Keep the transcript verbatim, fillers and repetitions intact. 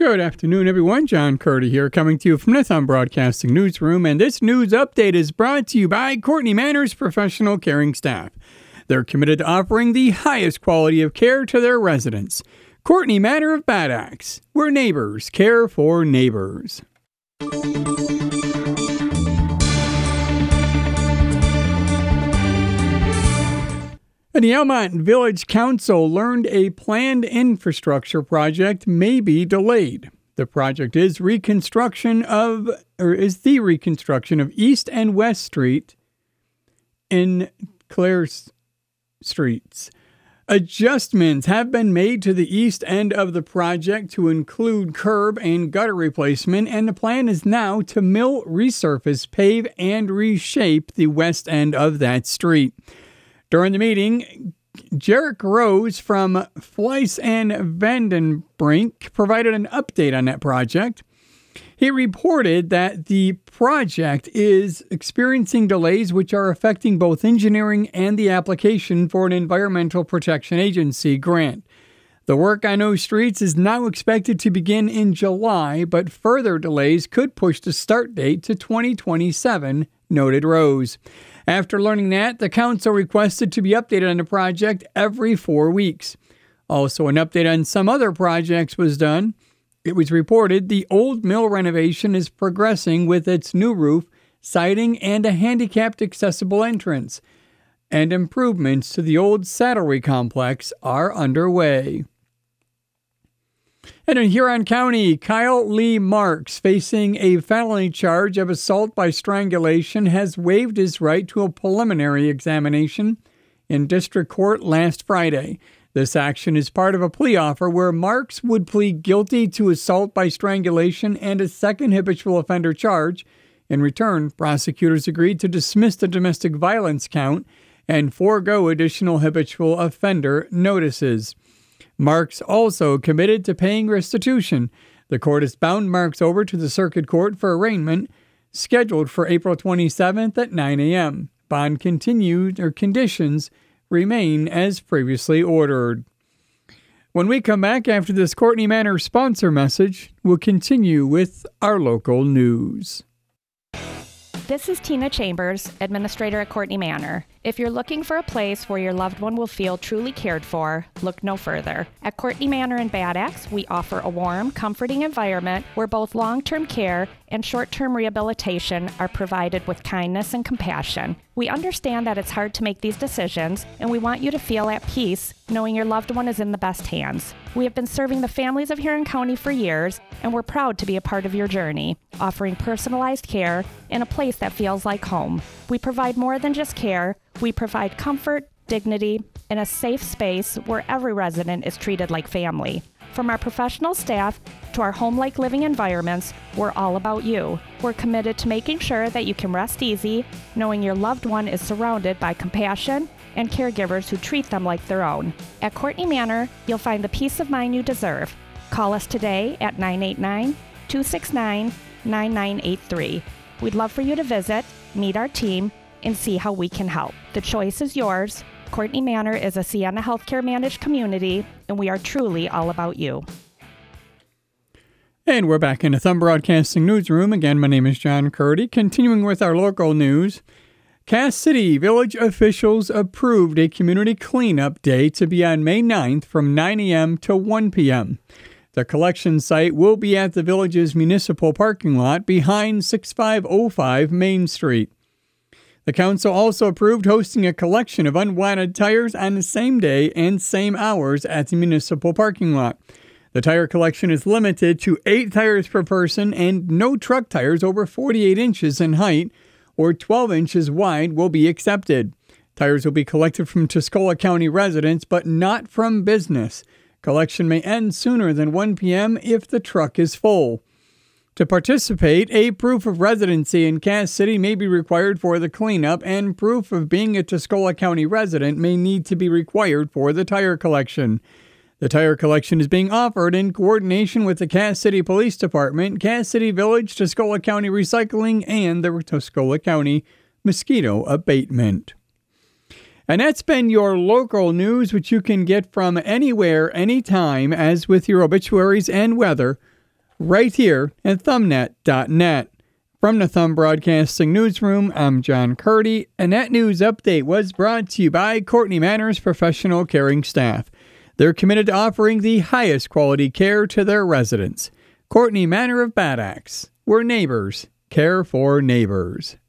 Good afternoon, everyone. John Curdy here, coming to you from the Thumb Broadcasting Newsroom, and this news update is brought to you by Courtney Manor's professional caring staff. They're committed to offering the highest quality of care to their residents. Courtney Manor of Bad Axe, where neighbors care for neighbors. And the Almont Village Council learned a planned infrastructure project may be delayed. The project is reconstruction of, or is the reconstruction of East and West Street in Clare Streets. Adjustments have been made to the east end of the project to include curb and gutter replacement, and the plan is now to mill, resurface, pave, and reshape the west end of that street. During the meeting, Jarek Rose from Fleiss and Vandenbrink provided an update on that project. He reported that the project is experiencing delays which are affecting both engineering and the application for an Environmental Protection Agency grant. The work on those streets is now expected to begin in July, but further delays could push the start date to twenty twenty-seven, noted Rose. After learning that, the council requested to be updated on the project every four weeks. Also, an update on some other projects was done. It was reported the old mill renovation is progressing with its new roof, siding, and a handicapped accessible entrance. And improvements to the old saddlery complex are underway. And in Huron County, Kyle Lee Marks, facing a felony charge of assault by strangulation, has waived his right to a preliminary examination in district court last Friday. This action is part of a plea offer where Marks would plead guilty to assault by strangulation and a second habitual offender charge. In return, prosecutors agreed to dismiss the domestic violence count and forego additional habitual offender notices. Marks also committed to paying restitution. The court has bound Marks over to the circuit court for arraignment, scheduled for April twenty-seventh at nine a.m. Bond continued or conditions remain as previously ordered. When we come back after this Courtney Manor sponsor message, we'll continue with our local news. This is Tina Chambers, administrator at Courtney Manor. If you're looking for a place where your loved one will feel truly cared for, look no further. At Courtney Manor in Bad Axe, we offer a warm, comforting environment where both long-term care and short-term rehabilitation are provided with kindness and compassion. We understand that it's hard to make these decisions, and we want you to feel at peace knowing your loved one is in the best hands. We have been serving the families of Huron County for years, and we're proud to be a part of your journey, offering personalized care in a place that feels like home. We provide more than just care. We provide comfort, dignity, and a safe space where every resident is treated like family. From our professional staff to our home-like living environments, we're all about you. We're committed to making sure that you can rest easy, knowing your loved one is surrounded by compassion and caregivers who treat them like their own. At Courtney Manor, you'll find the peace of mind you deserve. Call us today at nine eight nine, two six nine, nine nine eight three. We'd love for you to visit, meet our team, and see how we can help. The choice is yours. Courtney Manor is a Sienna Healthcare managed community, and we are truly all about you. And we're back in the Thumb Broadcasting Newsroom. Again, my name is John Curdy. Continuing with our local news, Cass City Village officials approved a community cleanup day to be on May ninth from nine a.m. to one p.m. The collection site will be at the village's municipal parking lot behind sixty-five oh five Main Street. The council also approved hosting a collection of unwanted tires on the same day and same hours at the municipal parking lot. The tire collection is limited to eight tires per person, and no truck tires over forty-eight inches in height or twelve inches wide will be accepted. Tires will be collected from Tuscola County residents, but not from business. Collection may end sooner than one p.m. if the truck is full. To participate, a proof of residency in Cass City may be required for the cleanup, and proof of being a Tuscola County resident may need to be required for the tire collection. The tire collection is being offered in coordination with the Cass City Police Department, Cass City Village, Tuscola County Recycling, and the Tuscola County Mosquito Abatement. And that's been your local news, which you can get from anywhere, anytime, as with your obituaries and weather. right here at thumbnet dot net. From the Thumb Broadcasting Newsroom, I'm John Curdy, and that news update was brought to you by Courtenay Manor's professional caring staff. They're committed to offering the highest quality care to their residents. Courtenay Manor of Bad Axe, where neighbors care for neighbors.